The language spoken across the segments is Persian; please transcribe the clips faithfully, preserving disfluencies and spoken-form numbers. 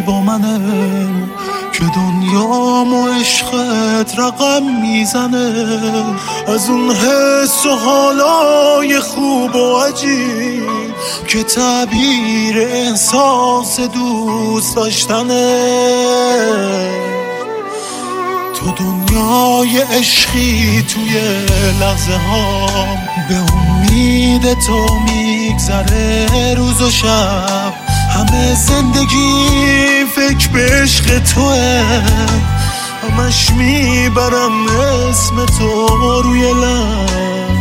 با منه که دنیامو عشقت رقم میزنه، از اون حس و حالای خوب و عجیب که تعبیر احساس دوست داشتنه. تو دنیای عشقی توی لحظه ها، به امید تو میگذره روز و شب، همه زندگی فکر به عشق توه، همش میبرم اسم تو روی لب.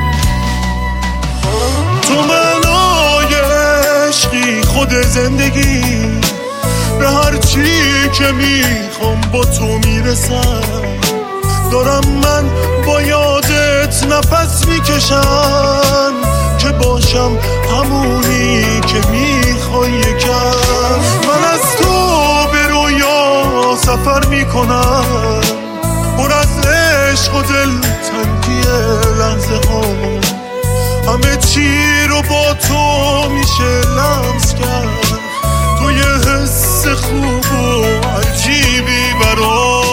تو معنای عشقی خود زندگی، به هر چی که میخوام با تو میرسم، دارم من با یادت نفس میکشم که باشم همونی که میخوای یکم. من از تو به رویا سفر میکنم، پر از عشق و دلتنگی لحظه ها، همه چی رو با تو میشه لمس کرد، تو یه حس خوب و عجیبی برام.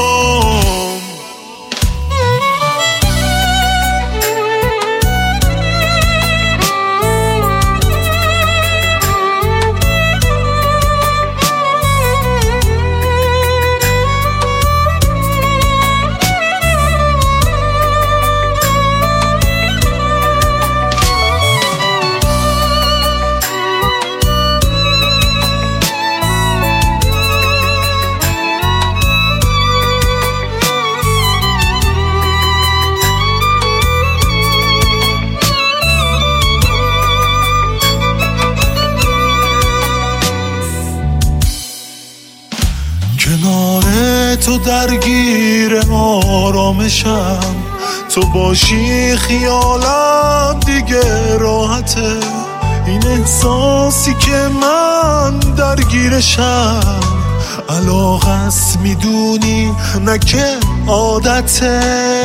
کنار تو درگیر آرامشم، تو باشی خیالم دیگه راحته، این احساسی که من درگیرشم علاقه است میدونی نه که عادته.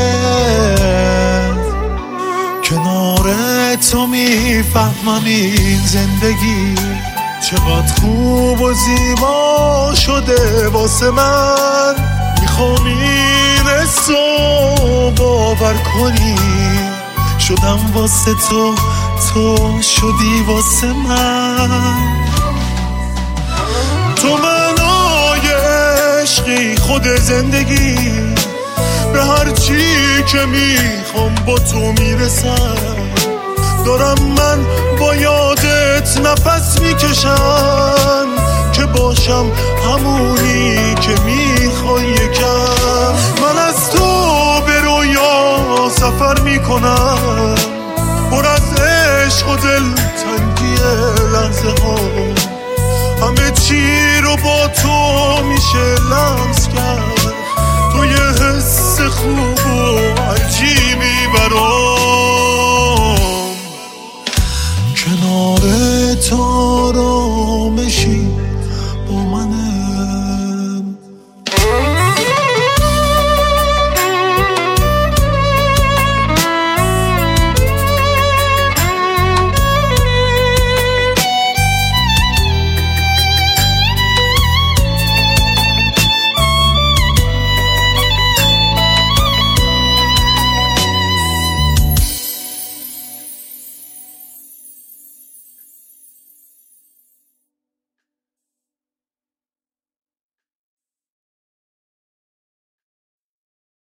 کنار تو میفهمم این زندگی چقدر خوب و زیبا شده واسه من، میخوام این حسو باور کنی، شدم واسه تو، تو شدی واسه من. تو معنای عشقی خود زندگی، به هر چی که میخوام با تو میرسم، دارم من با یادت نفس میکشم که باشم همونی که میخوای یکم. من از تو به رویا سفر میکنم، پر از عشق و دلتنگی لحظه ها، همه چی رو با تو میشه لمس کرد، تو یه حس خوب و عجیبی برام.